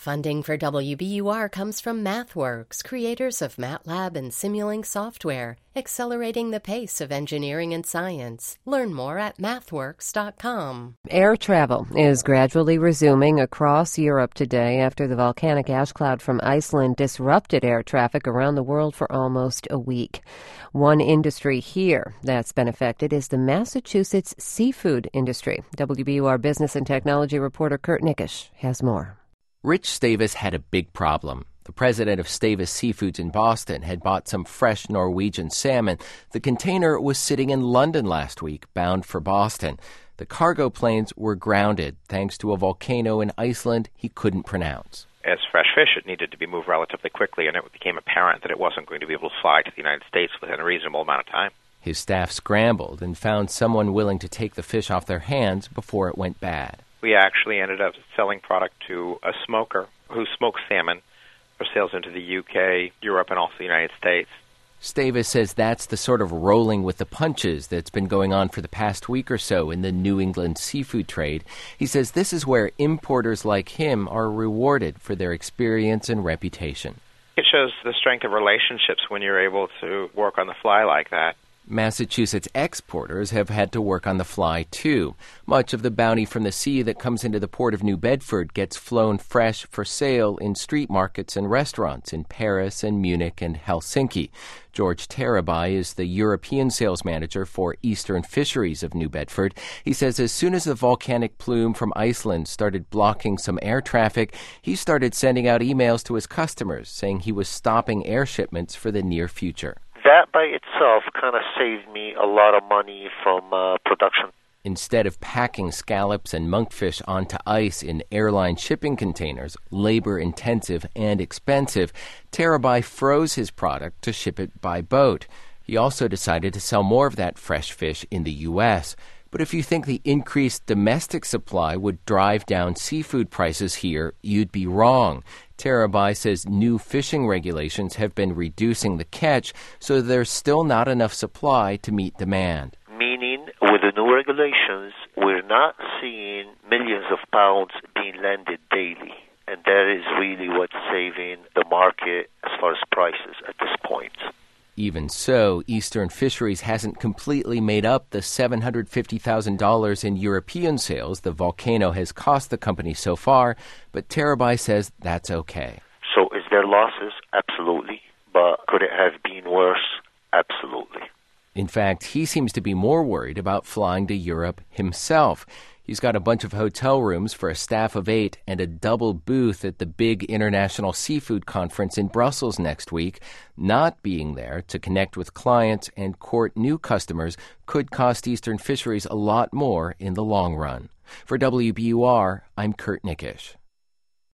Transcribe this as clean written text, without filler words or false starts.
Funding for WBUR comes from MathWorks, creators of MATLAB and Simulink software, accelerating the pace of engineering and science. Learn more at mathworks.com. Air travel is gradually resuming across Europe today after the volcanic ash cloud from Iceland disrupted air traffic around the world for almost a week. One industry here that's been affected is the Massachusetts seafood industry. WBUR business and technology reporter Kurt Nickisch has more. Rich Stavis had a big problem. The president of Stavis Seafoods in Boston had bought some fresh Norwegian salmon. The container was sitting in London last week, bound for Boston. The cargo planes were grounded thanks to a volcano in Iceland he couldn't pronounce. As fresh fish, it needed to be moved relatively quickly, and it became apparent that it wasn't going to be able to fly to the United States within a reasonable amount of time. His staff scrambled and found someone willing to take the fish off their hands before it went bad. We actually ended up selling product to a smoker who smokes salmon for sales into the UK, Europe, and also the United States. Stavis says that's the sort of rolling with the punches that's been going on for the past week or so in the New England seafood trade. He says this is where importers like him are rewarded for their experience and reputation. It shows the strength of relationships when you're able to work on the fly like that. Massachusetts exporters have had to work on the fly, too. Much of the bounty from the sea that comes into the port of New Bedford gets flown fresh for sale in street markets and restaurants in Paris and Munich and Helsinki. George Terabai is the European sales manager for Eastern Fisheries of New Bedford. He says as soon as the volcanic plume from Iceland started blocking some air traffic, he started sending out emails to his customers saying he was stopping air shipments for the near future. That by itself kind of saved me a lot of money from production. Instead of packing scallops and monkfish onto ice in airline shipping containers, labor-intensive and expensive, Terabai froze his product to ship it by boat. He also decided to sell more of that fresh fish in the U.S., but if you think the increased domestic supply would drive down seafood prices here, you'd be wrong. Terabai says new fishing regulations have been reducing the catch, so there's still not enough supply to meet demand. Meaning, with the new regulations, we're not seeing millions of pounds being landed daily. And that is really what's saving the market as far as prices at this point. Even so, Eastern Fisheries hasn't completely made up the $750,000 in European sales the volcano has cost the company so far, but Terabai says that's okay. So is there losses? Absolutely. But could it have been worse? Absolutely. In fact, he seems to be more worried about flying to Europe himself. He's got a bunch of hotel rooms for a staff of 8 and a double booth at the big International Seafood Conference in Brussels next week. Not being there to connect with clients and court new customers could cost Eastern Fisheries a lot more in the long run. For WBUR, I'm Kurt Nickisch.